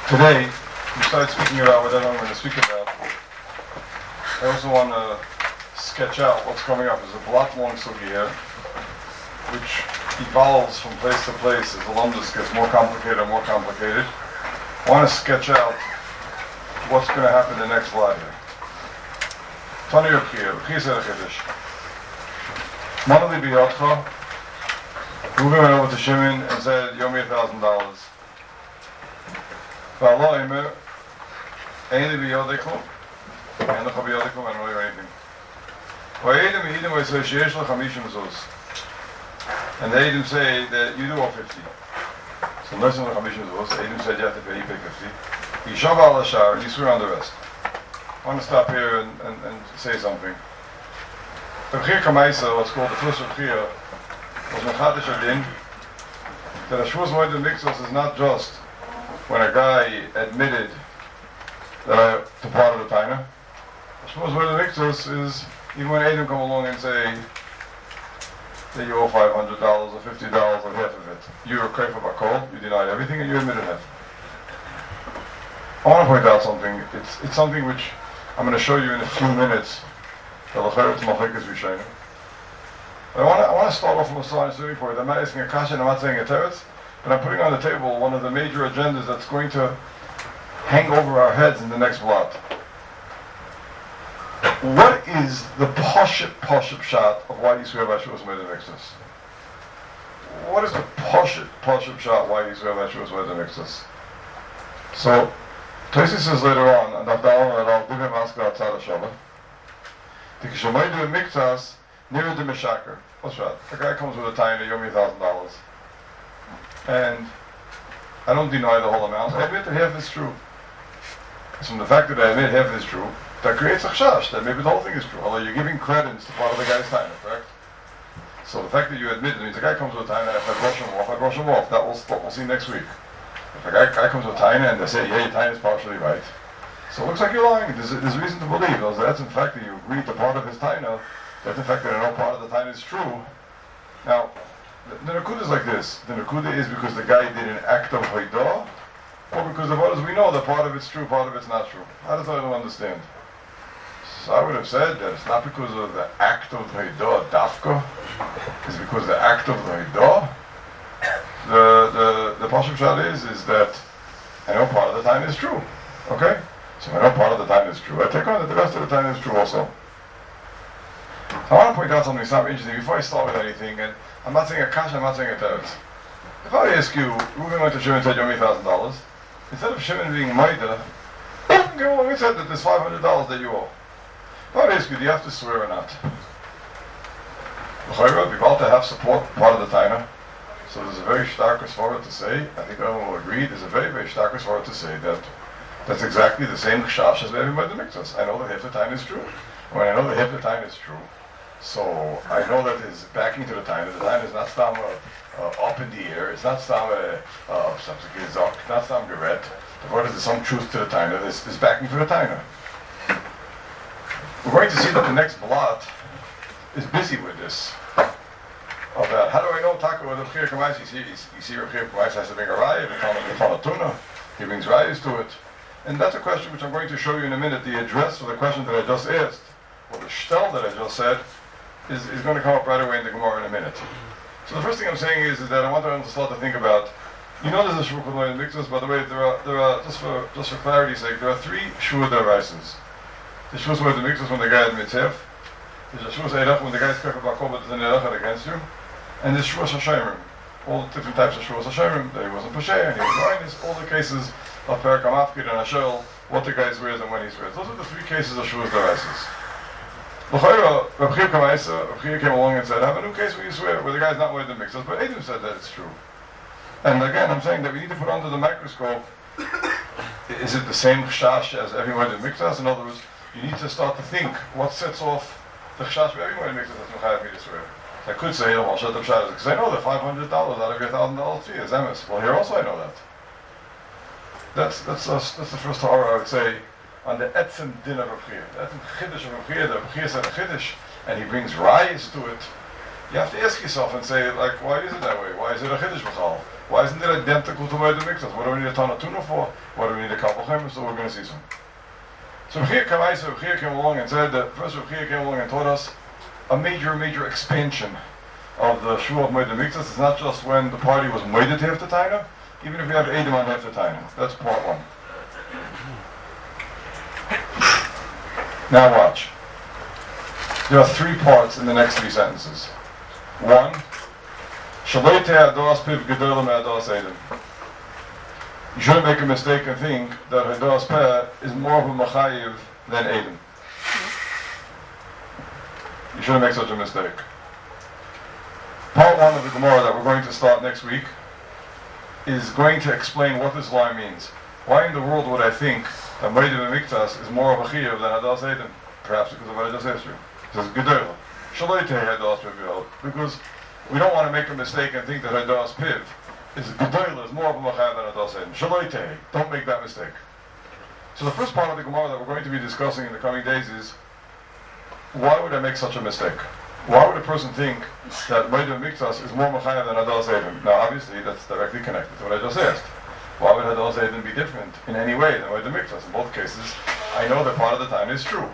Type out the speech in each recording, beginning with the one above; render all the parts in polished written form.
Today, we started speaking about whatever I'm going to speak about. I also want to sketch out what's coming up. There's a block long sugi here, which evolves from place to place as the lumdus gets more complicated and more complicated. I want to sketch out what's going to happen in the next slide here. Tani Rabchia said a chiddush. Manali biyotcha. Reuben went over to Shimon and said, "You owe me $1,000." V'alo imer, Eini biyodekum, Einocha biyodekum, I don't know anything. V'edim Eidim v'yisei sheyesh lech hamishim zuz. And the Eidim say that you do owe 50. So Noisen lech hamishim zuz, the Eidim said you have to pay, you pay 50. Yishava al hashar, and you swear on the rest. I want to stop here and say something. Rabchia Kamaisa, what's called the first Rabchia, was mechadish adin, that a shvuz moed miksos is not just when a guy admitted that to part of the taina. A shvuz moed miksos is even when Eidim come along and say that you owe $500 or $50 or half of it. You're a kaifa bakol, you denied everything and you admitted half. I want to point out something. It's something which I'm going to show you in a few minutes. I want to start off from a starting point. I'm not asking a kasha and I'm not saying a teretz, but I'm putting on the table one of the major agendas that's going to hang over our heads in the next blot. What is the poshut shot of why you swear by Shavuos Moed Miksos? What is the poshut shot why you swear by Shavuos Moed Miksos? So, Tosi says later on, and I'll give him ask outside of Shabbat. The Kishamoidu Miktas, near the Meshaker. What's that? The guy comes with a tiny, you owe me $1,000. And I don't deny the whole amount. I admit that half is true. So from the fact that I admit half is true, that creates a chash that maybe the whole thing is true. Although you're giving credence to part of the guy's time, correct? So the fact that you admit it means the guy comes with a tiny, if I brush him off, that we'll see next week. If a guy comes with a tiny and they say, yeah, your tiny is partially right. So it looks like you're lying. There's reason to believe. That's in fact that you agreed to part of his taina. That's in fact that I know part of the taina is true. Now, the nakuda is like this. The nakuda is because the guy did an act of hoidah, or because of others we know that part of it's true, part of it's not true. How does I don't understand? So I would have said that it's not because of the act of the hoidah, dafka. It's because the act of the hoidah. The Pashut shot is that I know part of the taina is true. Okay? So I know part of the time is true. I take on that the rest of the time is true also. I want to point out something interesting before I start with anything, and I'm not saying a kasha, I'm not saying a teretz. If I ask you, Reuben went to Shimon and said, you owe me $1,000, instead of Shimon being maida, we said that there's $500 that you owe. If I ask you, do you have to swear or not? L'chayra, you're about to have support part of the taina. So there's a very stark svara to say, I think everyone will agree, there's a very, very stark svara to say that that's exactly the same chash as everybody makes us. I know that half the time is true. When I know that half the time is true, so I know that it's backing to the time. The time is not stam up in the air. It's not stam not stam geret. The word is there's some truth to the time. There's backing to the time. We're going to see that the next blot is busy with this. About how do I know Taka with Rabchia Kamais? You see Rabchia Kamais has to bring a raya. It's on a tuna. He brings rayas to it. And that's a question which I'm going to show you in a minute. The address for the question that I just asked, or the shtel that I just said, is going to come up right away in the Gemara in a minute. So the first thing I'm saying is that I want to start to think about, there's a Shavuos Moed Miksos. By the way, there are just for clarity's sake, there are three Shuvah D'Oraisos. The Shavuos Moed Miksos when the guy admits half. There's a Shavuos Eirach when the guy is careful about kol, but there's an Eirach against you. And there's Shavuos HaShomrim. All the different types of Shavuos HaShomrim, that he wasn't Pashay and he was minus, all the cases of Perak HaMafkid and Hashel, what the guy swears and when he swears. Those are the three cases of Shavuos D'Oraisos. L'chayra, Rabchia came along and said, I have a new case where you swear, where the guy's not Moed Miksos, but Eidim said that it's true. And again, I'm saying that we need to put under the microscope, is it the same chash as every Moed Miksos? In other words, you need to start to think, what sets off the chash of every Moed Miksos that's Mechayev me to swear. I could say, I'll shut up shadows, because I know that $500 out of your $1,000 fee is emes. Well, here also I know that. That's the first horror I would say on the etzem din of Rabchia. The etzem chiddush of Rabchia, the Rabchia said a chiddush, and he brings rayas to it. You have to ask yourself and say, like, why is it that way? Why is it a chiddush b'chal? Why isn't it identical to Moed HaMikdash? What do we need a Tana Tuna for? What do we need a Kal V'chomer? So we're going to see some. So Rav Chia came along and said that first Rav Chia came along and taught us a major expansion of the Shua of Moed HaMikdash. It's not just when the party was moeded half the taina, even if we have Edom on half the taina. That's part one. Now watch. There are three parts in the next three sentences. One, Shaloi te'ados piv gedolah me'ados Edom. You shouldn't make a mistake and think that Hadas Peh is more of a Machayiv than Edom. You shouldn't make such a mistake. Part one of the Gemara that we're going to start next week is going to explain what this line means. Why in the world would I think that Moed HaMikdash is more of a Chayiv than Hadas Edom? Perhaps because of what I just asked you. It says Gedolah. Shaloi te'ados Hadas Piv. Because we don't want to make a mistake and think that Hadas Piv is Gedolah is more of a Machayiv than Hadas Edom. Shaloi te'eh. Don't make that mistake. So the first part of the Gemara that we're going to be discussing in the coming days is, why would I make such a mistake? Why would a person think that Moed HaMikdash is more Machayiv than Hadas Edom? Now obviously that's directly connected to what I just asked. Why would Hadas Edom be different in any way than Moed HaMikdash? In both cases, I know that part of the time is true.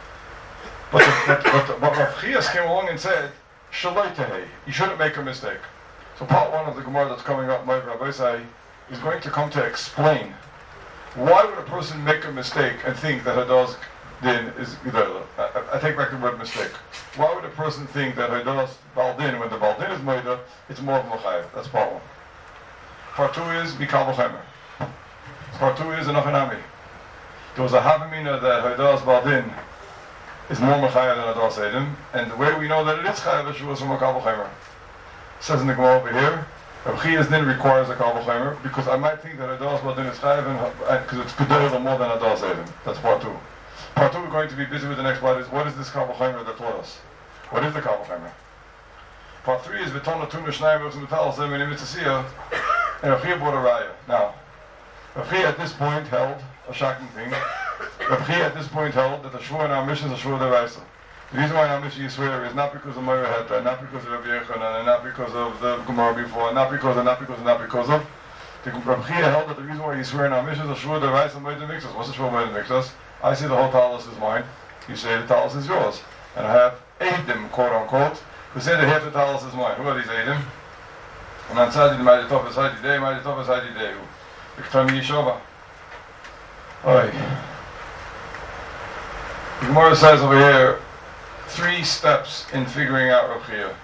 But Rav Chia came along and said, Shaloi te'eh. You shouldn't make a mistake. So part one of the Gemara that's coming up, Moed Rabbeisai, is going to come to explain why would a person make a mistake and think that Hadas Din is Gedolah. I take back the word mistake. Why would a person think that Hadas Baldin, when the Baldin is Moeda, it's more of Machayiv? That's part one. Part two is Mikal V'chomer. Part two is an Achanami. There was a Havamina that Hadas Baldin is more Machayiv than Hadas Edom, and the way we know that it is Chayiv is from a Kal V'chomer. Says in the Gemara over here, Rav Chia's din requires a Kal V'chomer, because I might think that Hadas Baldin is Chayiv because it's Gedolah more than Hadas Edom. That's part two. Part two, we're going to be busy with the next part, is what is this Kal V'chomer that taught us? What is the Kal V'chomer? Part three is V'tona Tuna Shnayim V'v's Metal Zem and Mitzasiyah, and Rav Chia brought a raya. Now, Rav Chia at this point held a shocking thing. Rav Chia at this point held that the Shua in our mission is a Shua D'Oraisa. The reason why our mission is swear is not because of Moira Heta, not because of Rabbi Yechanan, and not because of the Gemara before, not because of. The Rav Chia held that the reason why you swear in our mission is a Shua D'Oraisa Moed HaMikdash. What's the Shua Moed HaMikdash? I say the whole talus is mine. You say the talus is yours. And I have Eidim, quote unquote, who say that half the talus is mine. Who are these Eidim? And on Tzadi, the Maidi Tov is Haidi Dei, Maidi Tov is Haidi Dei. B'Ktami Yeshova. Alright. The Gemara says over here, 3 steps in figuring out Rav Chia.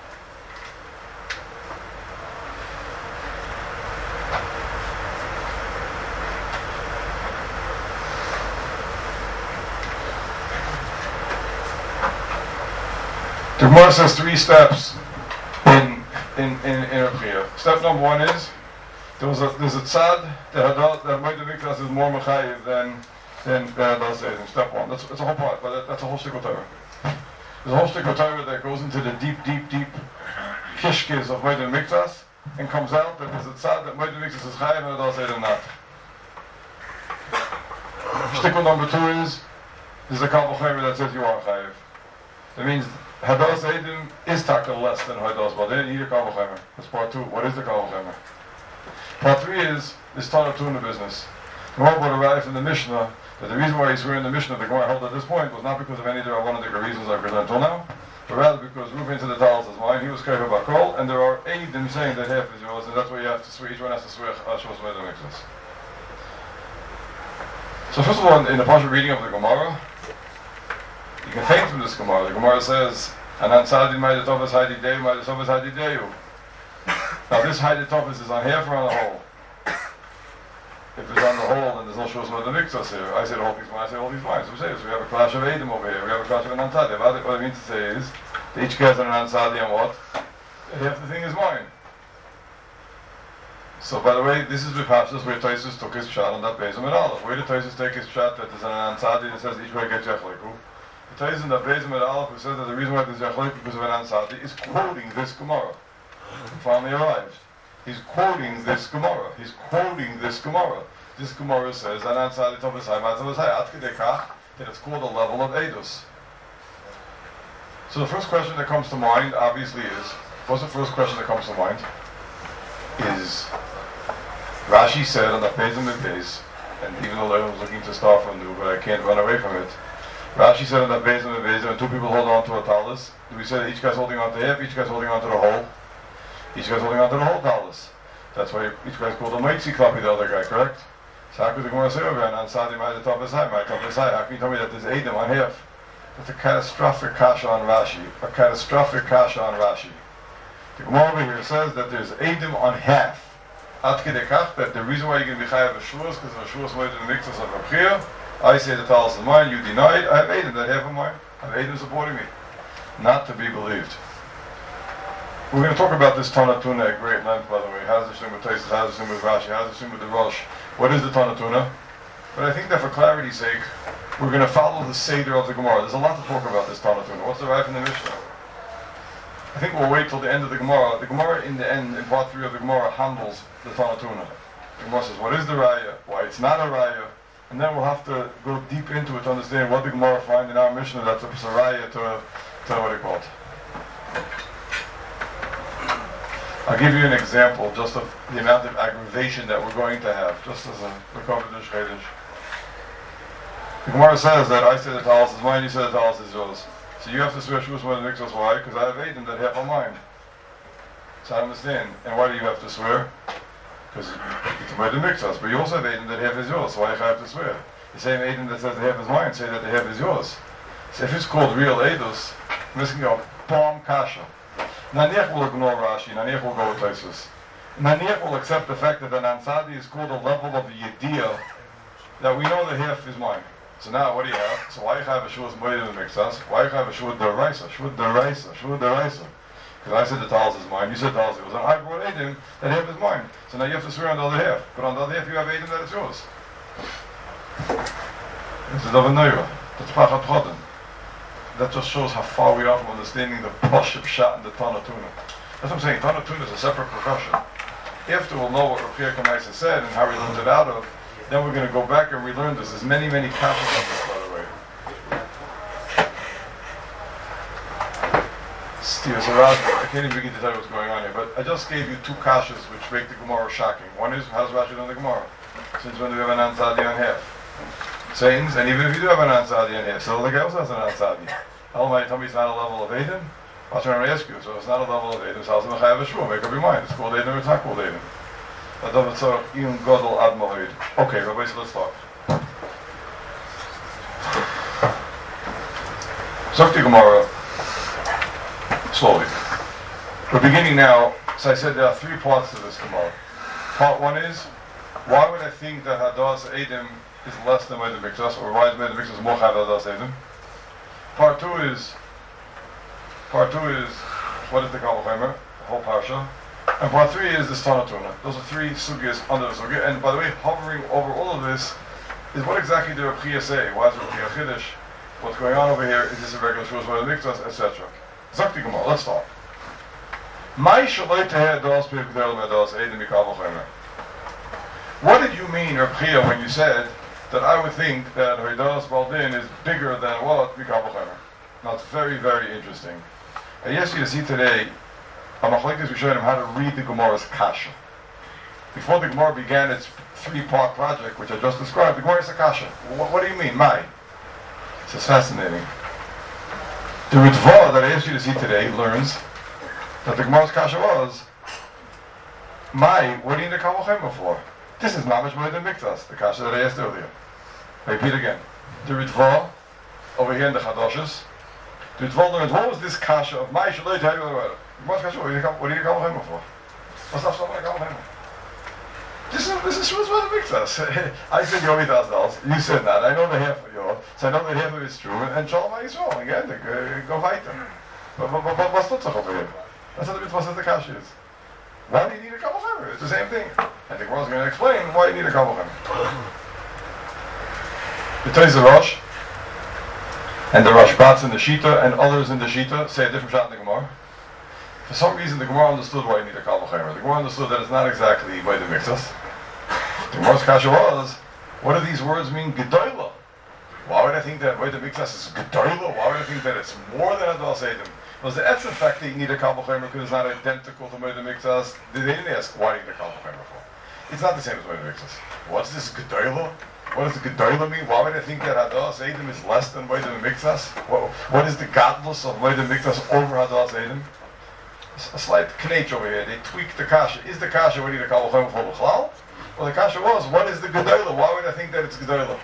The Gemara says 3 steps in Rav Chia. Step number 1 is there's a tzad that Moed HaMikdash is more Machayiv than Hadas Edom. Step 1. That's a whole part, but that's a whole shtickle Torah. There's a whole shtickle Torah that goes into the deep kishkes of Moed HaMikdash and comes out that there's a tzad that Moed HaMikdash is Chayiv and Hadas Edom not. Shtickle number 2 is there's a Kal V'chomer that says you are Chayiv. That means Hadas Edom is taka less than Hadas Baldin. You need a Kal V'chomer. That's part 2. What is the Kal V'chomer? Part 3 is this Tana Tuna business. The Gemara brought a raya from the Mishnah that the reason why he's swearing in the Mishnah the Gemara held at this point was not because of any of the Rabbanic reasons I present until now, but rather because Reuven to the Talis is mine, he was Kaifa Bakol, and there are Eidim saying that half is yours, and that's why you have to swear, each one has to swear Ashwas Moed HaMikdash. So first of all, in the partial reading of the Gemara, you can think from this Gemara. The Gemara says, Anan Tzadi Maidi Tov is Haidi Dei, Maidi Tov is Haidi Deu. Now this Haidi Tov is on half or on the whole? If it's on the whole, then there's no Shus Moed HaMikdash here. I say the whole piece mine, I say the whole piece mine. So we say, so we have a clash of Edom over here, we have a clash of Anan Tzadi. What I mean to say is, they each gets an Anan Tzadi and what? Half the thing is mine. So by the way, this is the Pashas where Taisus took his shot on that Bezim and Aleph. Where did Taisus take his shot that there's an Anan Tzadi that says each way gets Yechleiku? The Taisus in the Bezim and Aleph who says that the reason why there's Yechleiku because of Anan Tzadi is quoting this Gemara. He finally arrived. He's quoting this Gemara. This Gemara says, Anan Tzadi Tov V'Sai, Matav V'Sai, Ad Kedei Kach, that it's called a level of Eidos. So the first question that comes to mind, obviously, is, what's the first question that comes to mind? is Rashi said on the Pez and Pez, and even though I was looking to start from new, but I can't run away from it. Rashi said on the Pez and Pez, when two people hold on to a talus, we said each guy's holding on to half, each guy's holding on to the whole, each guy's holding on to the whole talus. That's why each guy's called a Moitzi copy, the other guy, correct? So how could the Gemara say over and on Sadi my top is high, my top is high? How can you tell me that there's Adam on half? That's a catastrophic kasha on Rashi. A catastrophic kasha on Rashi. The Gemara over here says that there's Adam on half. At kedekach, that the reason why you're going to be chayav v'shuas, because v'shuas might in the mixus of Rabchia. I say the talus is mine, you deny it, I have Adam, that half of mine. I have Adam supporting me. Not to be believed. We're going to talk about this Tana Tuna at great length, by the way. How's the same with Taisus? How's the same with Rashi? How's the same with the Rosh? What is the Tana Tuna? But I think that for clarity's sake, we're going to follow the Seder of the Gemara. There's a lot to talk about this Tana Tuna. What's the right from the Mishnah? I think we'll wait till the end of the Gemara. The Gemara in the end, in part 3 of the Gemara, handles the Tana Tuna. The Gemara says, what is the Raya? Why it's not a Raya? And then we'll have to go deep into it to understand what the Gemara find in our Mishnah that's a Raya to what do you call it? I'll give you an example just of the amount of aggravation that we're going to have, just as a Rekovidish Chedish. The Gemara says that I say the talus is mine, you say the talus is yours. So you have to swear Shavuos more than Mixos. Why? Because I have Adam that half are mine. So I understand. And why do you have to swear? Because it's more than Mixos. But you also have Adam that half is yours. So why do I have to swear? The same Adam that says the half is mine, say that the half is yours. So if it's called real Eidos, I'm just going to go, Pom Kasha. Naniach will ignore Rashi, Naniach will go with Taisus. Naniach will accept the fact that an Ansadi is called a level of the Yediyah, that we know the half is mine. So now what do you have? So why you have a Shuas Moed in the Mixas? Why you have a Shuas Deraisa? Shuas Deraisa, Shuas Deraisa. Because I said the talus is mine, you said the talus is yours, and I brought Adam, that half is mine. So now you have to swear on the other half. But on the other half you have Adam that it's yours. This is Davan Neira. That's Pachat Chodim. That just shows how far we are from understanding the Pashib Shat and the Tana Tuna. That's what I'm saying. Tana Tuna is a separate profession. After we'll know what Rav Chia Kamaisa said and how he learned it out of, then we're going to go back and relearn this. There's many, many kashas on this, by the way. I can't even begin to tell you what's going on here, but I just gave you two kashas which make the Gemara shocking. One is, how does Rashi learn the Gemara? Since when do we have an Ansadi on half? Sayings, and even if you do have an Ansadi in here, so the guy also has an Ansadi. Elamai tell me it's not a level of Adam. I'll try to ask you, so it's not a level of Adam. So I'll say, make up your mind. It's called Adam, it's not called Adam. Okay, Rabbi, so let's start. Zakti Gemara, slowly. We're beginning now, so I said there are 3 parts to this Gemara. Part 1 is, why would I think that Hadas Adam is less than Moed Mikdas, or why is Moed Mikdas more Chayav Hadas Adam? Part 2 is, what is the Kal V'chomer, the whole parsha, and part 3 is the Tana Tuna. Those are 3 sugyas under the sugya. And by the way, hovering over all of this is what exactly did Rav Chia say? Why is Rav Chia Chiddush? What's going on over here? Is this a regular Shavuos Moed Mikdas, etc. Zakti Gemara. Let's start. What did you mean, Rav Chia, when you said that I would think that Hoidas Baldin is bigger than what? Mikal V'chomer. Now it's very, very interesting. I asked you to see today, Amachlekes we showed him how to read the Gemara's Kasha. Before the Gemara began its 3-part project, which I just described, the Gemara is a Kasha. What do you mean, Mai? This is fascinating. The Ritva that I asked you to see today learns that the Gemara's Kasha was, Mai, what do you need a Kal V'chomer for? This is Mamash Moed Mikdas, the Kasha that I asked earlier. I repeat again. The Ritva, over here in the Chadashis, the Ritva learns, what was this Kasha of Mai Shaloi Tehei? What do you need a Kal V'chomer for? What's up something like Kal V'chomer? This is Shavuos Moed Mikdas. I said Yomi $1,000. You said that. I know the half of yours, so I know that half of it's true. And Shalom Yisrael again, go fight them. But what's the tzach over here? That's what the Ritva says the Kasha is. Why do you need a Kal V'chomer? It's the same thing. I think Gemara's going to explain why you need a Kal V'chomer. The Teiz Rosh and the Rashbats in the Shita and others in the Shita say a different shot in the Gemara. For some reason, the Gemara understood why you need a Kal V'chomer. The Gemara understood that it's not exactly by the Mixas. The Gemara's Kasha was, what do these words mean? Gedoyla. Why would I think that by the Mixas is Gedoyla? Why would I think that it's more than Hadas Adam? Was the essence fact that you need a Kal V'chomer because it's not identical to Moed HaMikdash? They didn't ask why you need a Kal V'chomer for. It's not the same as Moed HaMikdash. What's this Gedolah? What does the Gedolah mean? Why would I think that Hadas Edom is less than Moed HaMikdash? What is the godless of Moed HaMikdash over Hadas Edom? A slight knetch over here. They tweaked the kasha. Is the kasha what you need a Kal V'chomer for B'chlal? Well, the kasha was, what is the Gedolah? Why would I think that it's Gedolah?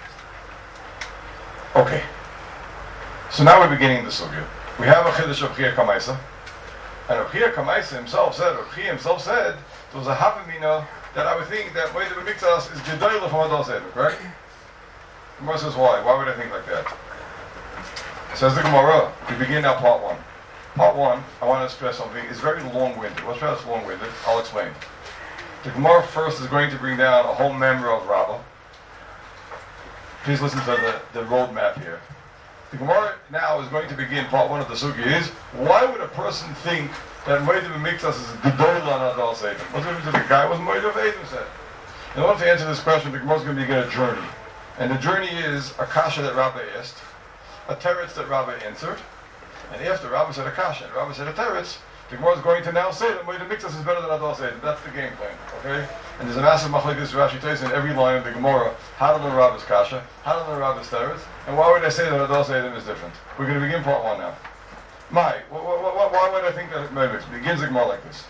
Okay. So now we're beginning the sugya. We have a chiddush of Chia Kamaisa, and Chia Kamaisa himself said there was a havamina that I would think that Moed HaMikdash is Gedolah from Hadas Edom, correct? The Gemara says why? Why would I think like that? Says the Gemara. We begin now part one. Part one, I want to stress something. It's very long-winded. What's that long-winded? I'll explain. The Gemara first is going to bring down a whole member of Rabbah. Please listen to the roadmap here. The Gemara now is going to begin part one of the sugya is, why would a person think that Moed HaMikdash is Gedolah on Hadas Edom? What's the difference if the guy was Moed HaMikdash said? In order to answer this question, the Gemara is going to begin a journey. And the journey is a kasha that Rabbah asked, a teretz that Rabbah answered, and after Rabbah said a kasha and Rabbah said a teretz, the Gemara is going to now say that Moed HaMikdash is better than Hadas Edom. That's the game plan, okay? And there's a massive machlekes Rashi Teis in every line of the Gemara, how to learn Rabbah's kasha, how to learn Rabbah's teretz, and why would I say that Hadas Edom is different? We're going to begin part one now. Why would I think that it begins the Gemara like this?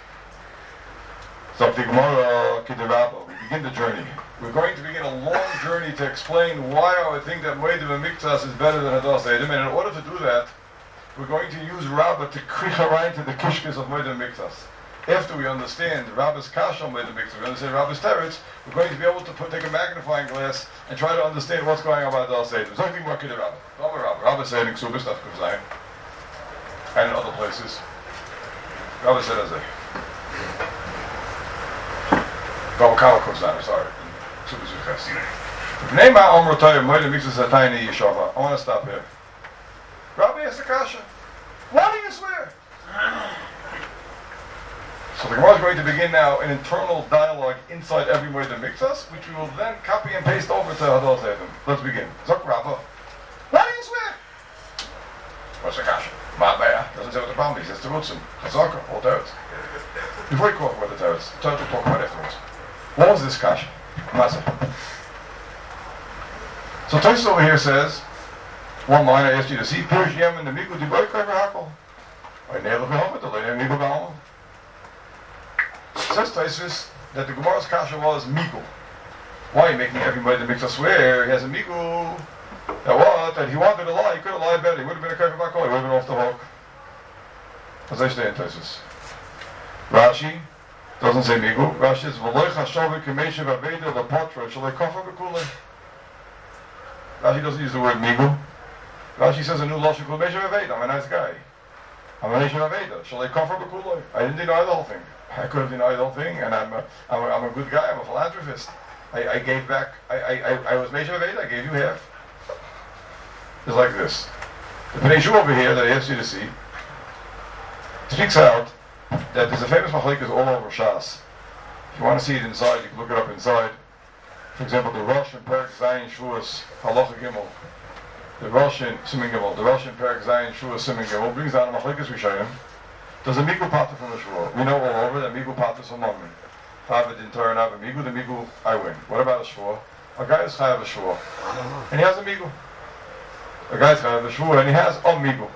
So the Gemara Kiderabba, we begin the journey. We're going to begin a long journey to explain why I would think that Moed HaMikdash is better than Hadas Edom, and in order to do that, we're going to use Rabbah to kricha to the kishkes of Moed HaMikdash. After we understand Rabbah's kasha on Moed HaMikdash, we understand Rabbah's teretz, we're going to be able to take a magnifying glass and try to understand what's going on about Hadas Edom. Something more kid Rabbah. Rabbah said in Ksubis, Daf Kuf Zayin, and in other places. Rabbah said as a Rabbah Kama Kuf Zayin, sorry. Ksubis Vichas. Name out Omer Toyer, Moed HaMikdash Atayni Yeshava. I want to stop here. Rabbi asked the kasha, why do you swear? So the Gemara is going to begin now an internal dialogue inside every Moed HaMikdash, which we will then copy and paste over to Hadas Edom. Let's begin. Zok Rabba, why do you swear? What's the kasha? Ma'abaya doesn't say what the problem is. It's the Rutzim. Chazaka, all teretz. Before you talk about the teretz, the teretz will talk about afterwards. What was this kasha? Matzah. So Tosis over here says, one line I asked you to see, Pirish Yem and the Migu Diboy Kaiver Hakol. I nailed it for the lady Migu Ba'alma. Says Tosis that the Gemara's kasha was Migu. Why are you making everybody that makes us swear? He has a Migu. That he wanted to lie, he could have lied better. He would have been a Kaiver Hakol, he would have been off the hook. As I say in Tosis. Rashi doesn't say Migu. Rashi says, V'loich HaShavik Kamesha V'aveda L'Patra Shalei Kofa B'kulei. Rashi doesn't use the word Migu. Rashi says a new Lashon Kul Meshav Aveda. I'm a nice guy. I'm a Meshav Aveda. Shall I cover B'kuloi? I didn't deny the whole thing. I could have denied the whole thing, and I'm a good guy. I'm a philanthropist. I gave back. I was Meshav Aveda. I gave you half. It's like this. The Pnei Shu over here that I asked you to see speaks out that there's a famous machlekes all over Shas. If you want to see it inside, you can look it up inside. For example, the Rosh and Perek Zayin Shuas Halacha Gimel. The Rosh in Siman Gimel, the Rosh in Perek Zayin Shuas Siman Gimel brings down a machlekes Rishonim. Does a Migu Pata from the Shua? We know all over that Migu Pata is from Mamrin. Tava didn't turn out a Migu, the Migu I win. What about a Shua? A guy is Chayav a Shua, and he has a Migu. A guy is Chayav a Shua, and he has a Migu.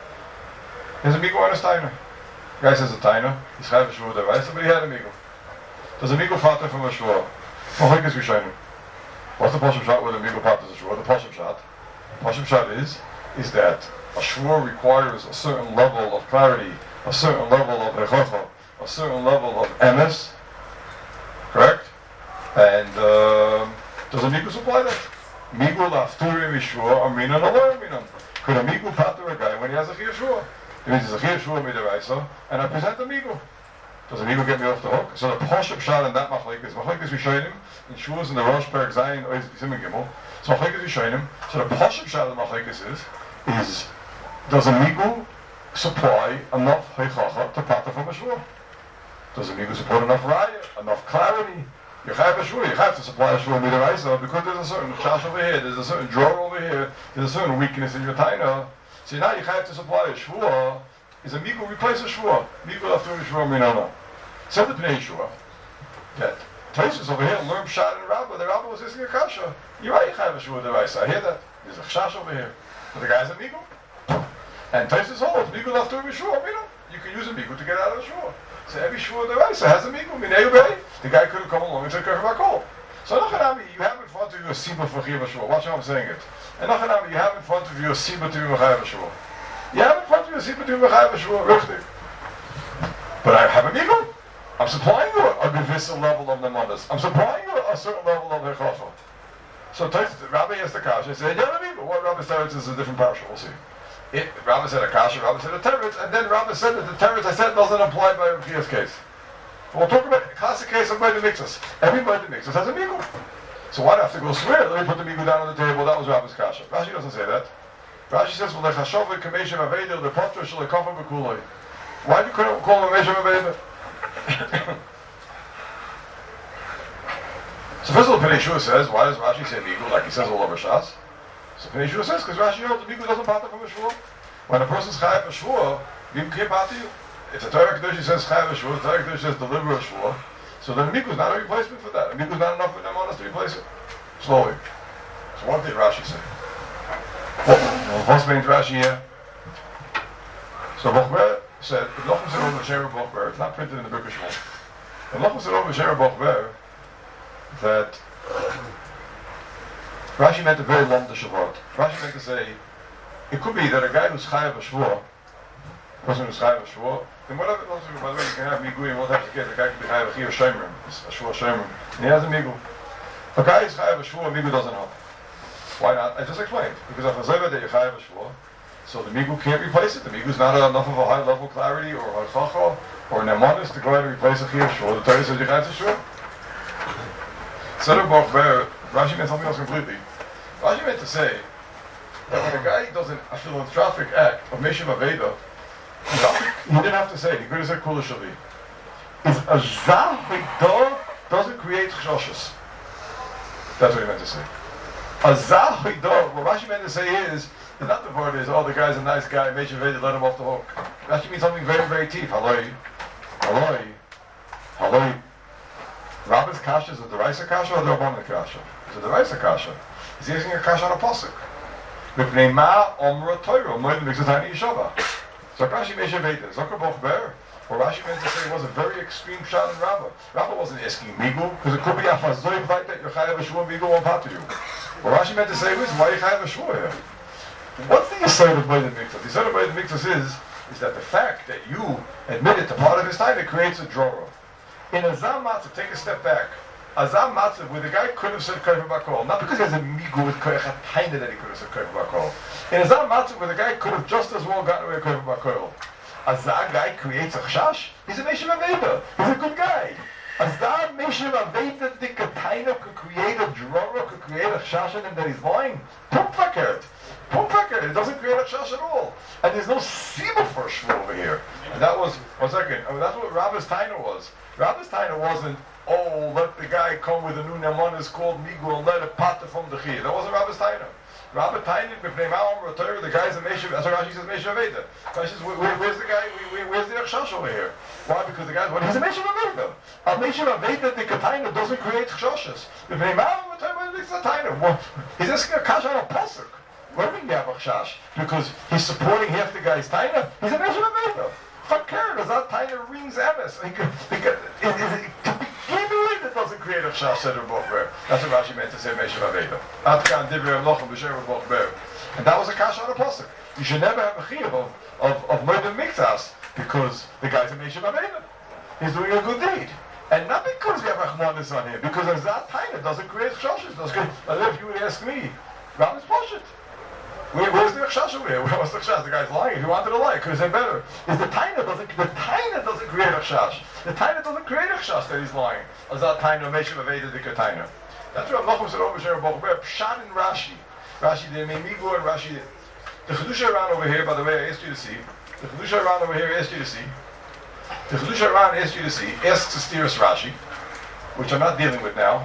He has a Migu on his Taina. The guy says a Taina, he's Chayav a Shua device, but he had a Migu. Does a Migu Pata from a Shua? Machlekes Rishonim. What's the Pashup Shot with a Migu Pata is a Shua? The Pashup Shot. Pashup Shot is that a shvur requires a certain level of clarity, a certain level of rechocha, a certain level of emes, correct? And does a migu supply that? Migu lafturim v'shvur aminan aloy aminan. Could a migu pater a guy when he has a chiyuv shvur? It means there's a chiyuv shvur midaraisa, and I present a migu. Does a migu get me off the hook? So the Pashup Shot in that machlekes Rishonim, in shvurs in the Rosh Perek Zayin or Siman Gimel. So machlekes Rishonim. So the Pashup Shot of the machlekes is does a migu supply enough heichacha to pata from a shvur? Does a migu support enough raya, enough clarity? You have a shvur, you have to supply a shvur midaraisa because there's a certain chash over here, there's a certain drawer over here, there's a certain weakness in your taina. So now you have to supply a shvur is a Migu replace a Shua. Migu after Shua Minana. Said the Pnei Shua that Taisus over here learned Pshat and Rabbah. The Rabbah was asking a kasha. You're right, you have a Shua Deraisa. I hear that. There's a Chash over here. But the guy's a Migu. And Taisus holds Migu after Shua Minana. You can use a Migu to get out of the Shua. So every Shua Deraisa has a Migu. Minei Ubei. The guy could have come along and said Kefir Bakol. So Nachanami, you have in front of you a Siba for Chiv Shua. Watch how I'm saying it. And Nachanami, you have in front of you a Siba to be Mechayev Shua. You have in front of you a Siba to be Mechayev Shua. Richtig. But I have a Migu. I'm supplying you a gewisse level of Nemanis. I'm supplying you a certain level of Hechafa. So Rabbi asked the Kasha, he said, yeah, Migu. What Rabbi said is a different parasha, we'll see. Rabbi said a Kasha, Rabbi said a Teretz, and then Rabbi said that the Teretz I said doesn't apply by Rabbi's case. We'll talk about a classic case of Beit Mixus. Every Beit Mixus has a Migu. So why do I have to go swear? Let me put the Migu down on the table. That was Rabbi's Kasha. Rashi doesn't say that. Rashi says, why do you call him a Meshem Aveda? So first of all, Pnei Shua says, why does Rashi say Migu like he says all over Shas? So Pnei Shua says, because Rashi holds the Migu doesn't pater from a Shua. When a person's chayav a Shua, Migu can't pater you. If the Torah Kedoshi says chayav a Shua, the Torah Kedoshi says deliver a Shua, so then Migu is not a replacement for that. Migu is not enough for them on us to replace it. Slowly. So what did Rashi say? Well, what's means Rashi here? So Bochber said, Lochem said over Shem Bochber, it's not printed in the Book of Shmuel. And Lochem said over Shem Bochber that Rashi meant a very long Shavot. Rashi meant to say, it could be that a guy who's chayav a shvua, a person who's chayav a shvua, then whatever, by the way, you can have migu, you won't have to get, the guy can be chayav a chiyah shemrim, a shvua shemrim, and he has a migu. If a guy is chayav a shvua, migu doesn't help. Why not? I just explained. Because if a zayva that you're chayav a shvua, so the migu can't replace it. The migu is not enough of a high level clarity or halacha or nemanis to go ahead and replace a chiyah shvua. The Torah says you chayav a shvua. Instead of Bochber, Rashi meant something else completely. Rashi meant to say that when a guy does a philanthropic act of Meshem Aveda, he didn't have to say it. He could have said Kula Shavi. Is a Zah doesn't create chshoshes. That's what he meant to say. A Zah what Rashi meant to say is not the word is, oh, the guy's a nice guy, Meshem Aveda, let him off the hook. Rashi means something very, very deep. Haloi. Rabbi's kasha is a deraisa kasha or the Rabbanan kasha? It's a deraisa kasha. He's using a kasha on a pasuk. Mipnei ma omra Torah, moed mixatani yeshava. So Rashi Meshem Aveda, Zokar Bochber, or Rashi meant to say it was a very extreme shot in Rabbah. Rabbah wasn't asking migu, because it could be afazoy like that, you're chayav a shua, migu won't pater you. What Rashi meant to say was, why are you chayav a shua here? What's the yesod of Beit Mikvah? The yesod of Beit Mikvah is that the fact that you admit it to part of his time, it creates a drora. In a Zam Matzah, take a step back. A Zam Matzah, where the guy could have said Kefir Bakol, not because he has a migu with Koyach Taina that he could have said Kefir Bakol. In a Zam Matzah, where the guy could have just as well gotten away with Kefir Bakol. A Zam guy creates a chash. He's a Meshem Aveda. He's a good guy. A Zam Meshem Aveda, the Taina could create a drora, could create a chash in him that he's lying. Pumpfakert. It doesn't create a chash at all. And there's no siba for shvu over here. And that was, one second, that's what Rabbi's Taina was. Rabbi's Taina wasn't, oh, let the guy come with a new nemanis called migu and let it pater from the chiyah. That wasn't Rabbi's Taina. Rabbi's Taina, b'pnei ma'om rotorah, the guy's a Meshem, that's what Rashi says Meshem Aveda. Rashi says, where's the guy, where's the Achshash over here? Why? Because the guy's, he's a Meshem Aveda. A Meshem Aveda, the Taina doesn't create chshoshes. B'pnei ma'om rotorah, it's a Taina. He's asking a kasha on a pasuk. Where do you have Achshash? Because he's supporting half the guy's Taina. He's a Meshem Aveda. Fakir, does that Taina rings emes? To begin with, it doesn't create a chash said Bochber. That's what Rashi meant to say Meshem Aveda. Atkan Divrei Lochem B'Shem Bochber. And that was a kash on a pasuk. You should never have a chiyuv of murder miktas because the guy's a Meshem Aveda. He's doing a good deed. And not because we have Rachmanis on him, because as that Taina doesn't create chashas. If you would ask me, Ram is Poshet. Where's the Chash over here? What's the Chash? The guy's lying. If he wanted to lie, could have said better. Is the Taina doesn't create a Chash. The Taina doesn't create a Chash that he's lying. As that Taina Meshem Aveda the Taina. That's what Rav Nachum said over here. Pshat in Rashi. Rashi did Migu and Rashi did. The Chedusha Aran over here, by the way, I asked you to see. The Chedusha Aran over here, I asked you to see. The Chedusha Aran asked you to see. Asks to steer us Rashi, which I'm not dealing with now.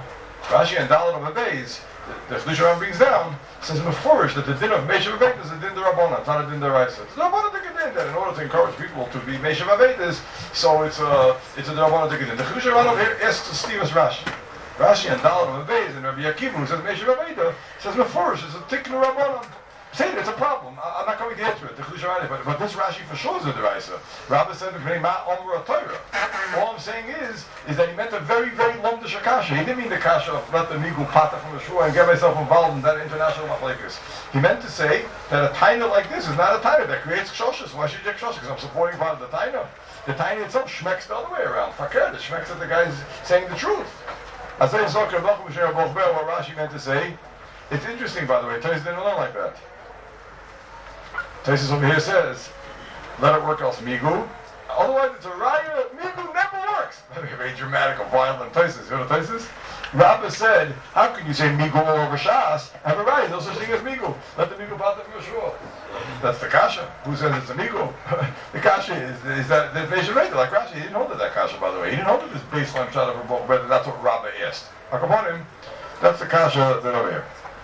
Rashi and Dalet of Abayz, the Chiddushei brings down, says Mefurish that the din of Meishav Abayz is a din d'Rabbanan, it's not a din d'Oraisa. It's a Rabbanan din that in order to encourage people to be Meishav Abayz, so it's a Rabbanan din. The Chiddushei over here asks to Stevus Rashi. Rashi and Dalet of Abayz and Rabbi Akiva, who says Meishav Abayz, says Mefurish, it's a Tikkun Rabbanan. Saying it's a problem. I'm not going to answer it. But this Rashi for sure is a deraisa. Rabbi said all I'm saying is that he meant a very, very lomdish kasha. He didn't mean the kasha of let the migu pata from the shua and get myself involved in that international machlekes. He meant to say that a taina like this is not a taina that creates kshoshes. Why should you get kshoshes? Because I'm supporting part of the taina. The taina itself shmecks the other way around. Fakir, the shmecks that the guy's saying the truth. As I saw what Rashi meant to say. It's interesting, by the way. Tais didn't learn like that. Taisus over here says, let it work else migu. Otherwise it's a raya, migu never works. Very dramatic, a violent Taisus. You know Taisus? Rabbi said, how can you say migu all over Shas? Have a raya, no such thing as migu. Let the migu bata from Yeshua. That's the kasha. Who says it's a migu? The kasha is that the Meishav Abayz, like Rashi, he didn't hold that kasha, by the way. He didn't hold this baseline shot of a book, but that's what Rabbi asked. Akabonim, that's the kasha that over here.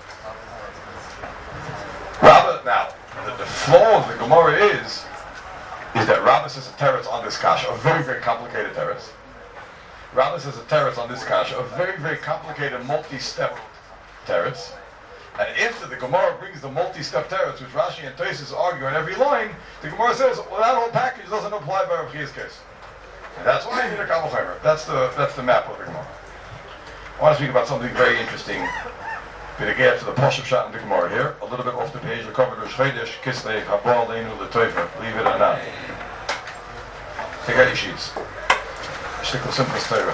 Rabbi, now, the flaw of the Gemara is that Rabbi says a teretz on this kasha, a very, very complicated teretz. Rabbi says a teretz on this kasha, a very, very complicated multi-step teretz. And after the Gemara brings the multi-step teretz, which Rashi and Tosfos argue on every line, the Gemara says, well, that whole package doesn't apply by Rav Chia's case. And that's why I need a Kal Vachomer. That's the map of the Gemara. I want to speak about something very interesting. We're going to get to the Pashup shot in the Gemara here, a little bit off the page. We covered Rosh Chodesh, Kislev, Habal, Leinu, L'Toifer, believe it or not. Take out your sheets. Shtickle simple Torah.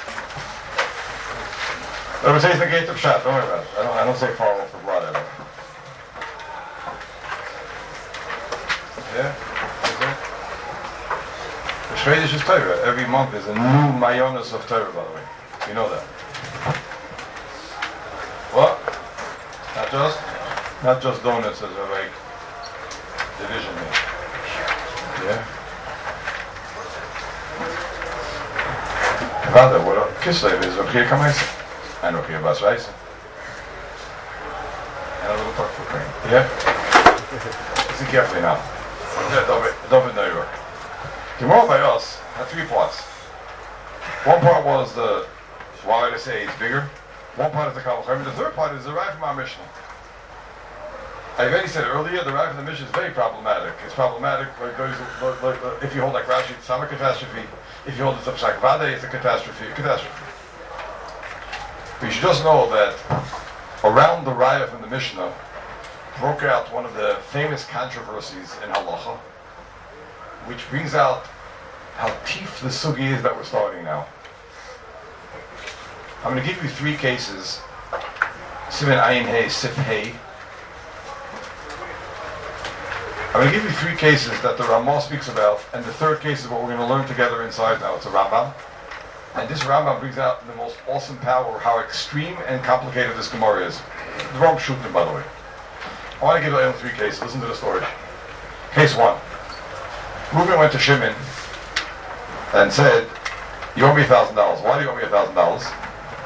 Whatever says the gate of shot, don't worry about it. I don't say far off for blood ever. Yeah? Rosh Chodesh is Torah. Every month is a new Mayonis of Torah, by the way. You know that. What? Not just donuts as a like division here. Yeah. Father, what up? Kislev is Rav Chia Kamaisa and Rav Chia Bas Raisa. And a little talk for cream. Yeah. Listen carefully now. David New York. Gemara by us had three parts. One part was the why I say it's bigger. One part is the Kal Vachomer. The third part is the Raya from our Mishnah. I already said earlier, the Raya from the Mishnah is very problematic. It's problematic if you hold like Rashi, it's not a catastrophe. If you hold it's a Psak Vade, it's a catastrophe. But you should just know that around the Raya from the Mishnah broke out one of the famous controversies in Halacha, which brings out how teeth the sugi is that we're starting now. I'm going to give you three cases. Siman Ayin Hey, Sif Hey. I'm going to give you three cases that the Ramah speaks about, and the third case is what we're going to learn together inside now. It's a Rambam. And this Rambam brings out the most awesome power, how extreme and complicated this Gemara is. The wrong shooting, by the way. I want to give you three cases. Listen to the story. Case one. Reuben went to Shimon and said, you owe me $1,000. Why do you owe me $1,000?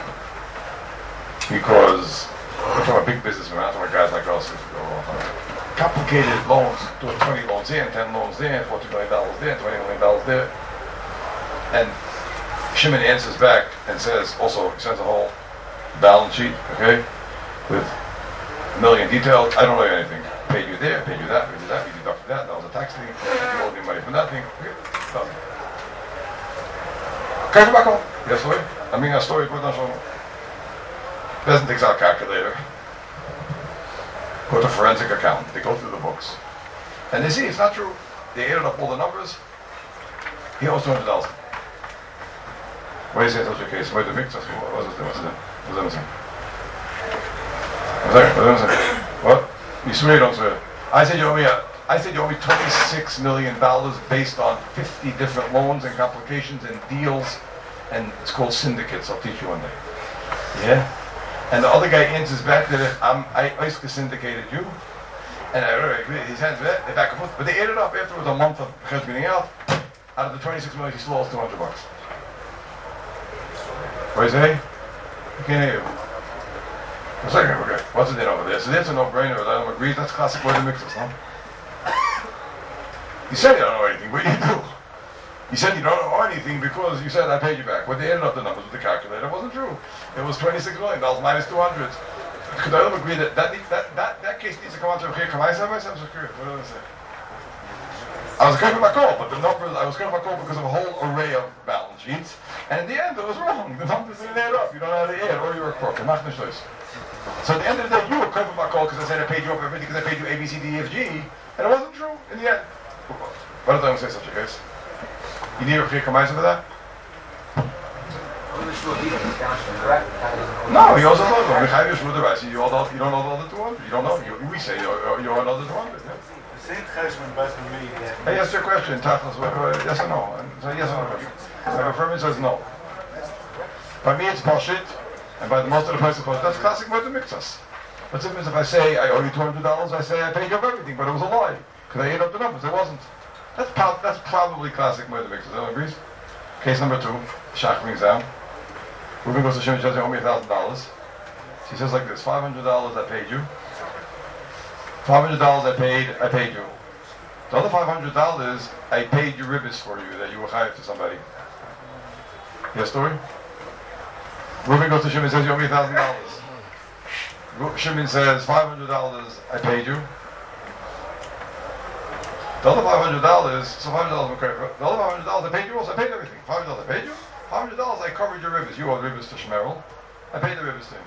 Because we're talking about big businessmen, we're not talking about guys like us. Complicated loans, doing 20 loans in, 10 loans there, $40 million there, $20 million there. And Shimon answers back and says, also, he sends a whole balance sheet, okay, with a million details. I don't owe you anything. Paid you there, paid you that, paid you that, you deducted that, that was a tax thing, you owed me money from that thing. Okay, come back home. Yes, sir. I mean, a story, put on some. Doesn't take out a calculator. Go to forensic account. They go through the books. And they see it's not true. They added up all the numbers. He owes $200,000. Why do you say such a case? Why the mix? What's it missing? What? You swear you don't swear. I said you owe me $26 million based on 50 different loans and complications and deals, and it's called syndicates. I'll teach you one day. Yeah? And the other guy answers back that I basically syndicated you, and I agree. He sends that, they back and forth, but they added up afterwards a month of cheshboning out. Out of the 26 million, he still owes $200. What do you say? I can't hear you. A second, okay. What's the din over there? So that's a no-brainer. I don't agree. That's classic way to mix us, no? You said you don't know anything. What do you do? You said you don't know anything because you said I paid you back. When they added up the numbers with the calculator, it wasn't true. It was $26 million minus 200. Could I agree that that case needs to come out to Rechir Kamaisa? What did I say? I was going for my call, but the numbers, I was going for my call because of a whole array of balance sheets. And in the end, it was wrong. The numbers didn't add up. You don't know how to add, or you were a crook. So at the end of the day, you were going for my call because I said I paid you up everything because I paid you A, B, C, D, E, F, G. And it wasn't true in the end. Why don't I say such a case? You need a Rechir Kamaisa for that? No, he also knows them. You don't know all the 200. You don't know. We say you don't know the 200. Yeah. I asked your question, Tachlis, yes or no? So yes or no? My affirmation says no. By me it's Pashit, and by the most of the places that's classic murder mixus. What's it means if I say I owe you $200, I say I paid you up everything, but it was a lie. Because I ate up the numbers, it wasn't. That's probably classic murder mixus, everyone agrees? Case number 2, Shach brings down. Reuben goes to Shimon, says you owe me $1,000. She says like this, $500 I paid you. $500 I paid you. The other $500 I paid you ribbis for you that you were chayav to somebody. Yes, story? Reuben goes to Shimon and says you owe me $1,000. Shimon says $500 I paid you. The other $500, so $500 the other $500 I paid you also. I paid everything. $500 I paid you. $500 I covered your ribbis. You owed ribbis to Shmerel. I paid the ribbis to him.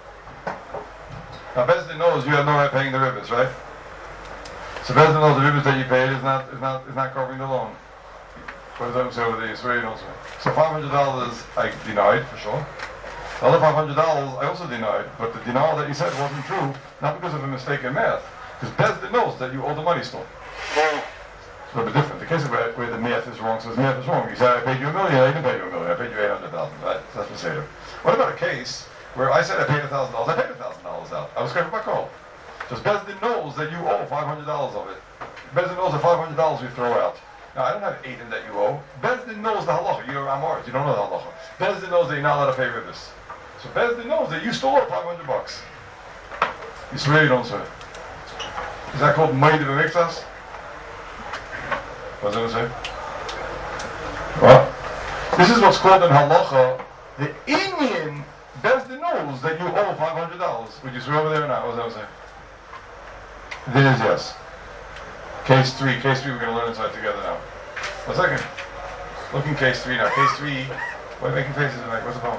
Now Bezdin knows you have no right paying the ribbis, right? So Bezdin knows the ribbis that you paid is not covering the loan. What does that say over there? It's very also. So $500 I denied for sure. The other $500 I also denied, but the denial that you said wasn't true, not because of a mistake in math, because Bezdin knows that you owe the money still. It's a little bit different. The case of where the math is wrong says math is wrong. You said I paid you $1 million, I didn't pay you $1 million, I paid you $800,000. Right? That's Maseder. What about a case where I said I paid $1,000, I paid $1,000 out. I was careful my call. Because Bezdin knows that you owe $500 of it. Bezdin knows the $500 we throw out. Now, I don't have Aiden that you owe. Bezdin knows the halacha. You're Amars. You don't know the halacha. Bezdin knows that you're not allowed to pay ribbis. So Bezdin knows that you still owe $500. You swear you don't swear. Is that called Maid of a Miktas? What does it say? Well, this is what's called in halacha the Indian. Bezdin knows that you owe $500. Would you swear over there or not? What does that say? It is yes. Case 3 we're going to learn inside together now. 1 second. Look in case 3 now. Case 3, why are you making faces tonight? What's the problem?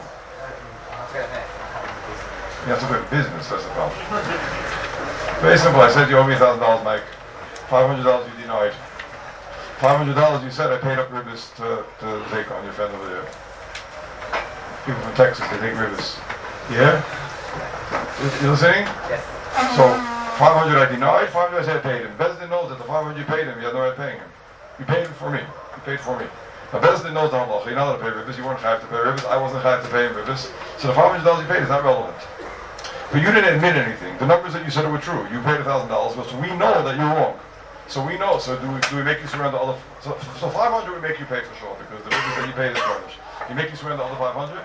You have to go to business, that's the problem. Very simple, I said you owe me $1,000, Mike. $500 you denied. $500 you said I paid up ribbis to Zakon, your friend over there. People from Texas, they take ribbis. Yeah? You listening? Yes. So, 500 I denied, 500 I said I paid him. Bezdin knows that the 500 you paid him, you had no right paying him. You paid him for me. You paid for me. Now Bezdin knows the halacha. You're not allowed to pay ribbis. You weren't chayav to pay ribbis. I wasn't chayav to pay him ribbis. So the $500 you paid is not relevant. But you didn't admit anything. The numbers that you said were true. You paid $1,000, but we know that you're wrong. So we know. So do we make you surrender all the? So 500 we make you pay for sure because the ribbis that you paid is garbage. You make you surrender all the 500.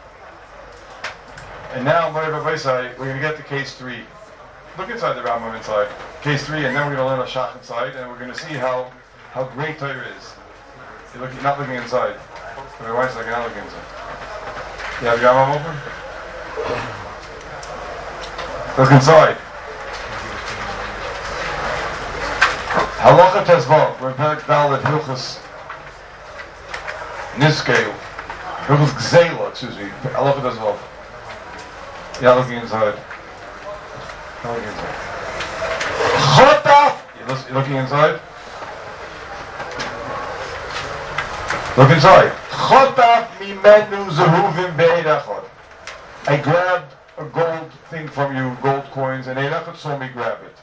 And now, we're going to get to case 3. Look inside the Rambam inside. Case 3, and then we're going to learn a Shach inside, and we're going to see how great Torah is. You're not looking inside. But why is it not looking inside? You have your Rambam open? Look inside. Halacha Tezvav. We're in Perek Dalet Hilchos Niskeu. Hilchos Gzeila, excuse me. Halacha Tezvav. Yeah, looking inside. Looking inside. Chotaf! You're looking inside? Look inside. Chotaf mimenu zehuvim be'ed echad. I grabbed a gold thing from you, gold coins, and Eid Echad saw me grab it.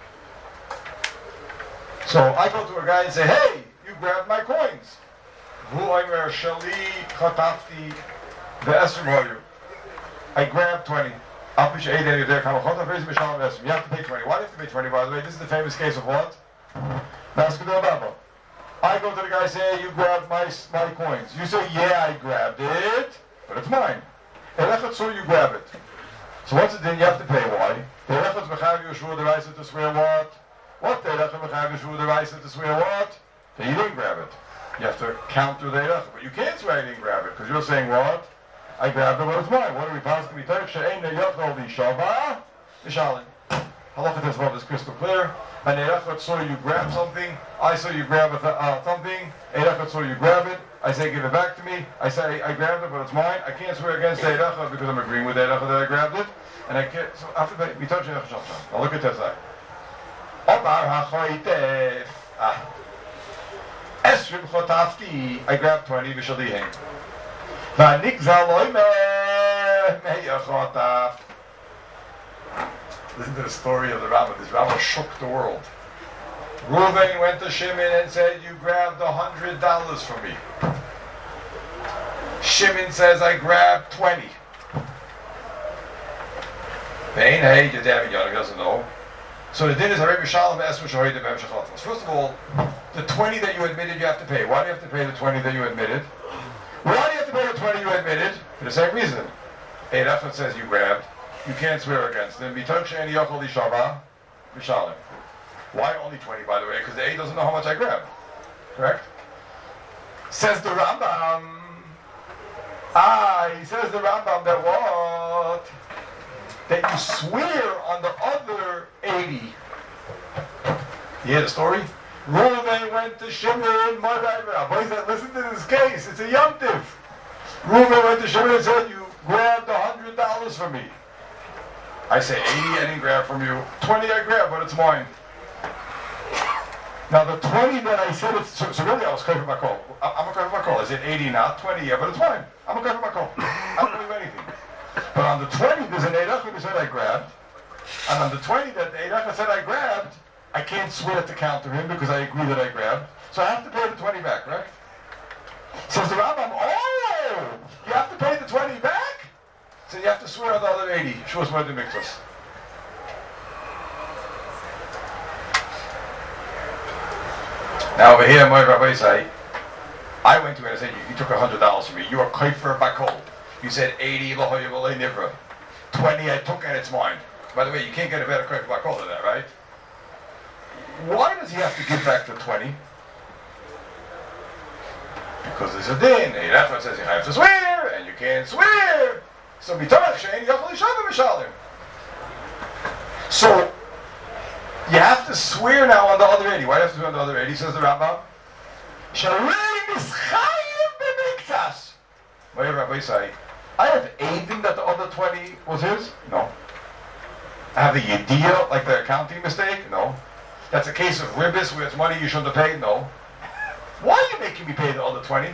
So I go to a guy and say, hey, you grabbed my coins. Hu omer shali chotafti ve'esrim hoyu. I grabbed 20. You have to pay 20. Why do you have to pay 20, by the way? This is the famous case of what? I go to the guy and say, you grabbed my coins. You say, yeah, I grabbed it, but it's mine. Elechad saw you grab it. So what's the din you have to pay? Why? Teirechot mechav Yeshua the Raisa to swear what? What Teirechot mechav Yeshua the Raisa to swear what? That you didn't grab it. You have to counter the Teirechot. But you can't swear you didn't grab it, because you're saying what? I grabbed it, but it's mine. What are we possibly be Teirech she'ein yochol di shava mishalim. Halacha this above is crystal clear. And Teirechot saw you grab something. I saw you grab something. Teirechot saw you grab it. I say, give it back to me. I say, I grabbed it, but it's mine. I can't swear against Teirechot because I'm agreeing with Teirechot that I grabbed it. And I can't, so after that, we touch Teirechot Sham. Now look at this side. Omar ha'choytef. Esrim chotafti. I grabbed 20, v'shalihem. V'anik zaloy me'ya chotaf. Listen to the story of the Rambam. This Rambam shook the world. Reuven went to Shimon and said, you grabbed $100 from me. Shimon says, I grabbed 20. Hey, your David Young doesn't know. So the din is first of all, the 20 that you admitted you have to pay. Why do you have to pay the 20 that you admitted? Why do you have to pay the 20 you admitted? For the same reason. Hey, that's what says you grabbed. You can't swear against them. Why only 20, by the way? Because the A doesn't know how much I grabbed. Correct? Says the Rambam. He says the Rambam that what? That you swear on the other 80. You hear the story? Reuven went to Shimon, Boy said, listen to this case. It's a Yom Tiv. Reuven went to Shimon and said, you grabbed $100 from me. I say 80 I didn't grab from you. 20 I grabbed, but it's mine. Now the 20 that I said, so really I was covering my call. I'm a covering my call. I said 80, not 20, yeah, but it's mine. I'm a covering my call. I don't believe anything. But on the 20, there's an Eirach who said I grabbed. And on the 20 that the Eirach said I grabbed, I can't swear to counter him because I agree that I grabbed. So I have to pay the 20 back, right? Says the Rambam, you have to pay the 20 back? So you have to swear on the other 80. Shus Moed Mikvos. Now over here, my Rabbi say, I went to him and said, you took $100 from me. You are kofer bakol. You said 80 lahoya v'lei nivra. 20 I took and it's mine. By the way, you can't get a better kofer bakol than that, right? Why does he have to give back the 20? Because there's a din. That's what says you have to swear, and you can't swear. So mitarach she'ein yochel yishav mishalim. So you have to swear now on the other 80. Why do you have to swear on the other 80? Says the Rambam. Sharei mischayim b'miktas. What did Rabbi say? I have Aiden that the other 20 was his? No. I have the Yediyah, like the accounting mistake? No. That's a case of ribis where it's money you shouldn't have paid? No. Why are you making me pay the other 20?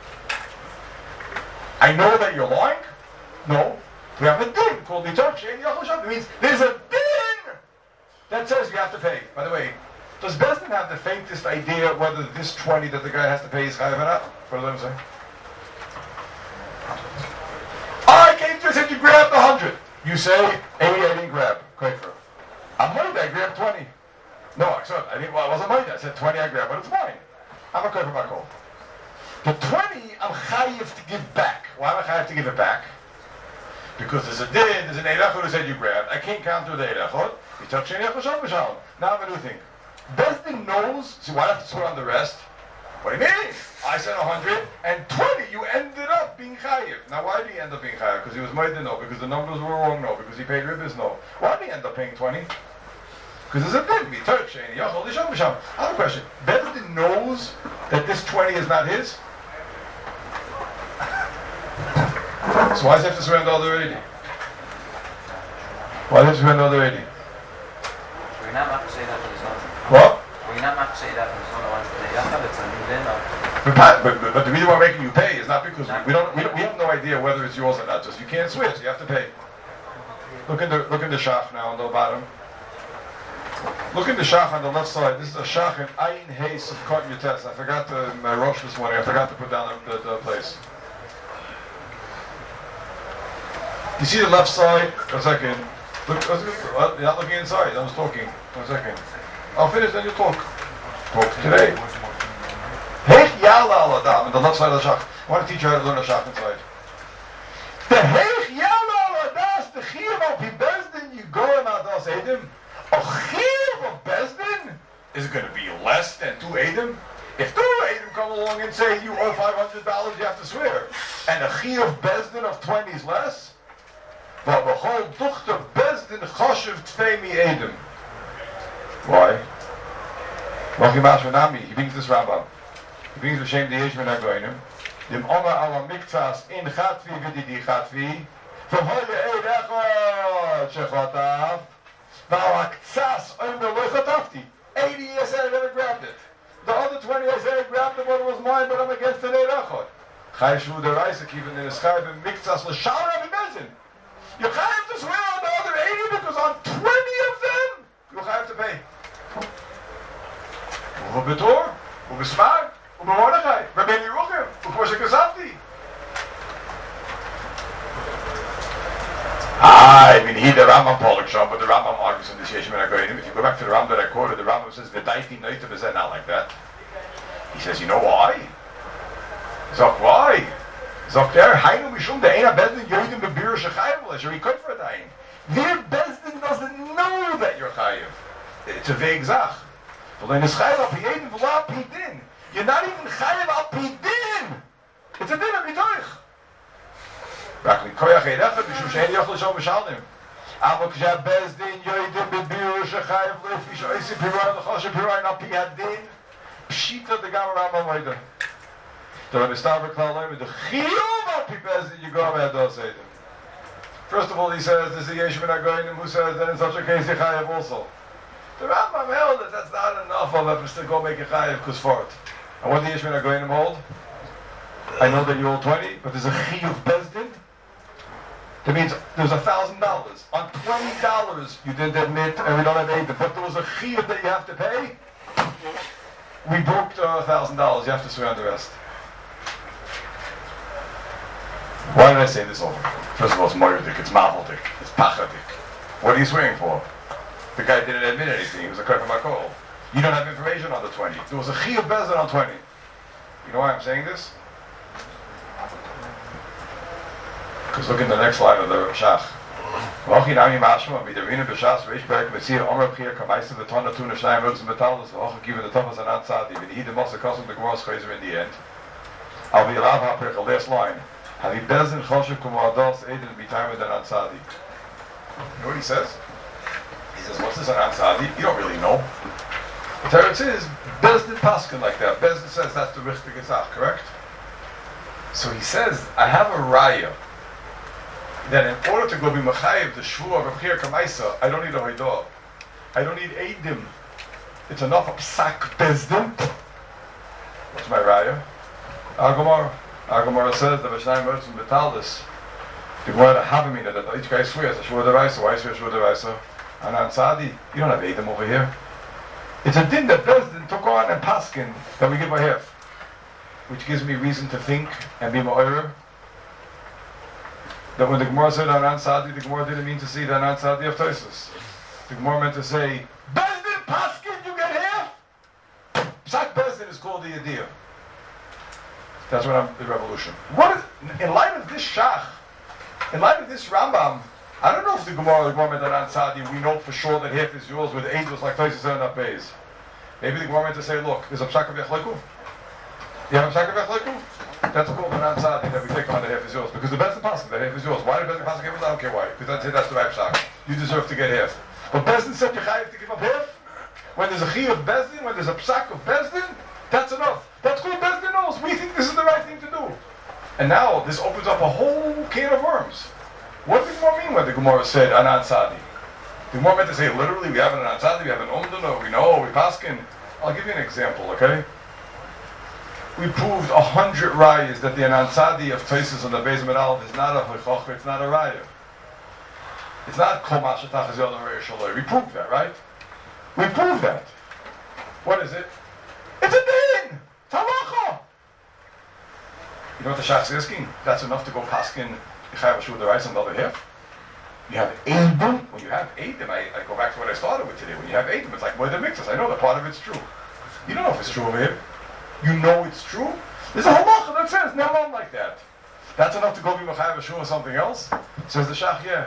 I know that you're lying? No. We have a din called mitarach she'ein yochel yishav. It means there's a din that says you have to pay. By the way, does Bezdin have the faintest idea whether this 20 that the guy has to pay is chayav or not? What do they say? I came to you and said you grabbed 100. You say 80 I didn't grab. Kofer. I'm Moed, I grabbed 20. No, I wasn't Moed. I said 20 I grabbed, but it's mine. I'm a kofer bakol. The 20 I'm chayiv to give back. Why am I chayiv to give it back? Because there's a din, there's an eirachot who said you grabbed. I can't counter the eirachot. Now I have a new thing. Bezdin knows, so why do I have to swear on the rest? What do you mean? I said 100 and 20, you ended up being chayiv. Now why did he end up being chayiv? Because he was made to know, because the numbers were wrong, no, because he paid ribis, no. Why did he end up paying 20? Because there's a din, mitarach she'ein yochel yishav mishalim. I have a question. Bezdin knows that this 20 is not his? So why does he have to swear on the other 80? Why does he swear on the other 80? We're not allowed to say that for the son. What? We're not allowed to say that for the son. But the reason why we're making you pay is not because we have no idea whether it's yours or not. Just you can't switch. You have to pay. Look in the shach now on the bottom. Look in the shach on the left side. This is a shach in Ayin Hey Sivkot Yutes. I forgot my rosh this morning. I forgot to put down the place. You see the left side? 1 second. Look, you're not looking inside. I was talking. 1 second. I'll finish, then you talk. Talk today. Hech Yala Al Adam, on the left side of the shach. I want to teach you how to learn a shach inside. The Hech Yala Al Adam is the Chiyuv Al Pi Eidim. A Chiyuv of Bezdin is going to be less than 2 Eidim. If 2 Eidim come along and say you owe $500, you have to swear. And a Chiyuv Bezdin of 20 is less. But the whole Duchter Bezdin Choshev Tfei Eidim. Why? He brings this Rambam. He brings the Shem Diyesh Ben Agoinim. Dem Oma ala Miktas in Chatvi Vididi Chatvi. From Hoye Eid Echot Shechotav. Now Aktsas Omer Lo Chotavti. 80 I said I never grabbed it. The other 20 I said I grabbed it when it was mine, but I'm against the Eid Echot. Chai Shvu Der Isaac even in the Schai Ben Miktas L'Shal Rabbi Bezin. You have to swear on the other 80 because on 20 of them you have to pay. ובתור, ובסמג, ובמורדכי, ובן ירוחם, וכמו שכספתי. I mean, he the Rambam Pollock shop, but the Rambam argues in the Sheshim and Agoinim. If you go back to the Rambam that I quoted, the Rambam says, V'daiti noitiv is not like that. He says, you know why? Zok, why? Zok der, Hainu Mishum, the Eina Bezdin, Yoidim Bebir Shechayim, Lesher, he could for a dying. Their Bezdin doesn't know that you're Chayiv. It's a vague Zach. You're not even chayav al pidin. It's a din of mitoich. Rakli koyach eidechad b'shum she'en yochel shom v'shalnim. Avo k'sha bezdin yoidim b'biru shechayav lefi sho'isi piruay l'choshe piruay na pi hadin. Pshita de gam Rambam loida. The Rebbe Stavra Klal Loim, the chiyuv al pi bezdin you go me'ados eidim. First of all, he says, this is the Yesh Ben Agoinim who says that in such a case you chayav also. The Rambam held that that's not enough of us to go make a chayiv kus for it. And what the Yesh Ben Agoinim hold? I know that you owe 20, but there's a chiyuv bezdin. That means there's $1,000. On $20 you didn't admit and we don't have eidim, but there was a chiyuv that you have to pay. We broke $1,000. You have to swear on the rest. Why did I say this over? First of all, it's moirdik, it's mavaldik, it's pachadik. What are you swearing for? The guy didn't admit anything. He was a kafir makol. You don't have information on the 20. There was a chiyuv bezdin on 20. You know why I'm saying this? Because look in the next line of the Shach. V'ochi nami mashma b'derina b'shas v'eish berek v'tzir omer b'chir kamaisa v'tona tuna shnayim rugz v'metalas v'ochi given the tofas and antzadi v'nihi the mosa kosum the Gemara's chayzer in the end. Al v'yilav ha'perich, the last line. Havi bezdin choshev kumo ados eidin b'tayim than antzadi. You know what he says? He says, what's this an Ansadi? You don't really know. The Teretz is, Bezdin Paskin like that. Bezdin says that's the Richter Gezach, correct? So he says, I have a raya that in order to go be Mechayiv, the Shvu of Rechir Kamaisa, I don't need a Haidah. I don't need Eidim. It's enough of Psak Bezdin. What's my raya? Agomar says, the Vashnai Mertzim Betaldis, the Gemara Havamina, that each guy swears, a Shvu Devaisa, why swear Shvu Devaisa? And Ansadi, you don't have Eidim over here. It's a din that Bezdin took on and Paskin that we give a half, which gives me reason to think and be ma'orer that when the Gemara said on Ansadi, the Gemara didn't mean to say the Ansadi of Tosus. The Gemara meant to say, Bezdin Paskin, you get half. Psak Bezdin is called the Yediyah. That's what I'm the revolution. What is, in light of this Shach, in light of this Rambam, I don't know if the Gemara meant that on Sadi, we know for sure that half is yours with angels like Tosis and up pays. Maybe the Gemara meant to say, look, there's a Psak of Yechleku. You have a Psak of Yechleku? That's called an Ansadi that we take on the half is yours. Because the best Pasuk, the half is yours. Why the best Pasuk give us? I don't care why. Because I'd say that's the right Psak. You deserve to get half. But Bezdin said you have to give up half. When there's a Chi of Bezdin, when there's a Psak of Bezdin, that's enough. That's called Bezdin knows. We think this is the right thing to do. And now this opens up a whole can of worms. What did the Gemara mean when the Gemara said an Ansadi? The Gemara meant to say literally we have an Ansadi, we have an Umdun, or we know, we paskin. I'll give you an example, okay? We proved 100 rayas that the Ansadi of Tosis on the Beis Medal is not a Hoichoch, it's not a raya. It's not Kol Mashatach Zil Raya Shaloi. We proved that, right? We proved that. What is it? It's a din! It's halacha! You know what the Shach is asking? That's enough to go paskin Chayav Shu the rice on the other half. You have Eidim. When you have Eidim, I go back to what I started with today. When you have Eidim, it's like more than mixes. I know that part of it's true. You don't know if it's true over here. You know it's true. There's a halacha that says never like that. That's enough to go be Chayav Shu or something else. Says the Shach, yeah.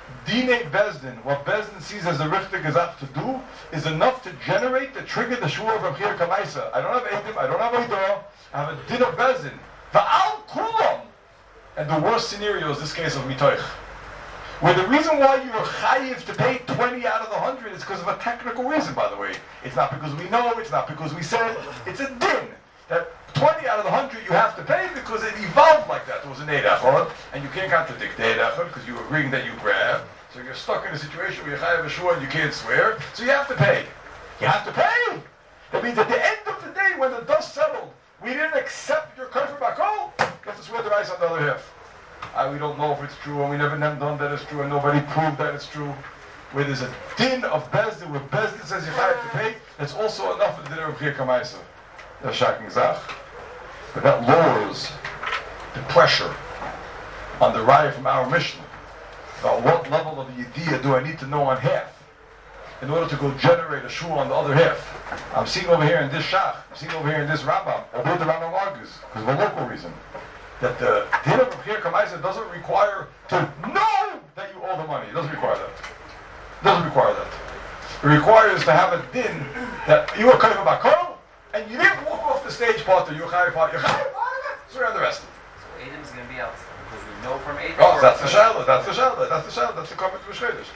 Dine Bezdin, what Bezdin sees as a richtig gezach to do, is enough to trigger the shua of Rabchir Kamaisa. I don't have Eidim, I don't have Eidah, I have a din of Bezdin. Va'al kulam. And the worst scenario is this case of Mitoich, where the reason why you are chayiv to pay 20 out of the 100 is because of a technical reason, by the way. It's not because we know, it's not because we said, it's a din. That 20 out of the 100 you have to pay because it evolved like that. There was an Eid Echad, and you can't contradict Eid Echad because you're agreeing that you grab. So you're stuck in a situation where you're chayav b'shua and you can't swear, so you have to pay. You have to pay! That means at the end of the day, when the dust settled, we didn't accept your kafir bakol, you have to swear the rice on the other half. We don't know if it's true, and we never done that it's true, and nobody proved that it's true. Where there's a din of Bezdin, where Bezdin says you have to pay, that's also enough for the din of Rabchir Kamaisa. That's shaking zach. But that lowers the pressure on the raya from our mission. About what level of yediyah do I need to know on half in order to go generate a shul on the other half? I'm seeing over here in this shach, I'm seeing over here in this Rambam, although the Rambam argues, because of a local reason, that the din of Rabchir Kamaisa doesn't require to know that you owe the money. It doesn't require that. It doesn't require that. It requires to have a din that you are kafir bakol, and you didn't walk off the stage part of you're chayav part of it, swear on the rest. So Eidim is going to be out because we know from Eidim. Oh, that's the shaila, that's the comment to Shchedish.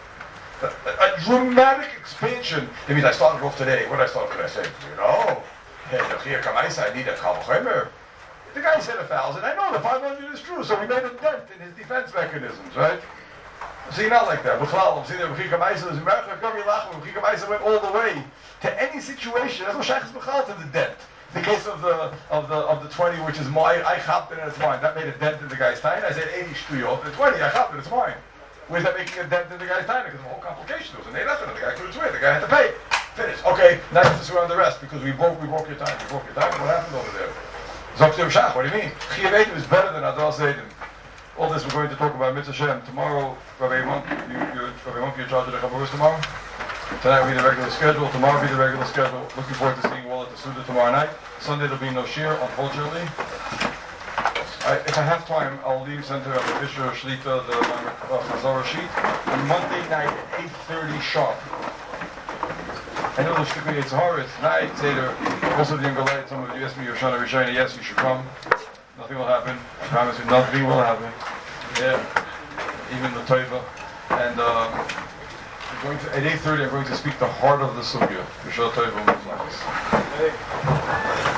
A dramatic expansion. It means I started off today. What did I start with? I said, hey, Rabchir Kamaisa, I need a kal v'chomer. The guy said 1,000. I know the 500 is true, so we made a dent in his defense mechanisms, right? See, not like that. B'chlal, see that Rabchir Kamaisa is Rabchir Kamaisa went all the way to any situation. That's what Shach is b'chlal to the dent. The case of the 20, which is mine, I chopped it and it's mine. That made a dent in the guy's time. I said 80 shtuyot. The 20, I chopped it, it's mine. Where's that making a dent in the guy's time? Because of the whole complication. There was a nade and the guy couldn't swear. The guy had to pay. Finish. Okay, now you have to swear on the rest because we broke your time. We broke your time. What happened over there? Zokter Shach, what do you mean? Chiyav Eidim is better than Adas Eidim. All this we're going to talk about Mitzvah Shem. Tomorrow, Rabbi Monk, you're in charge of the Chaburis tomorrow? Tonight will be the regular schedule. Tomorrow will be the regular schedule. Looking forward to seeing you all at the Suda tomorrow night. Sunday there'll be no shir, unfortunately. If I have time, I'll leave Center of the Fisher Shlita, the Chazorah sheet, on Monday night at 8:30 sharp. I know the Shtikri Yitzhar, it's night, Seder, also the Younger Light. Some of you asked me, Yoshana Rishayna, yes, you should come. Nothing will happen. I promise you, nothing will happen. Yeah, even the Teiva. And at 8:30, I'm going to speak the heart of the Sugya. Rishal Teiva.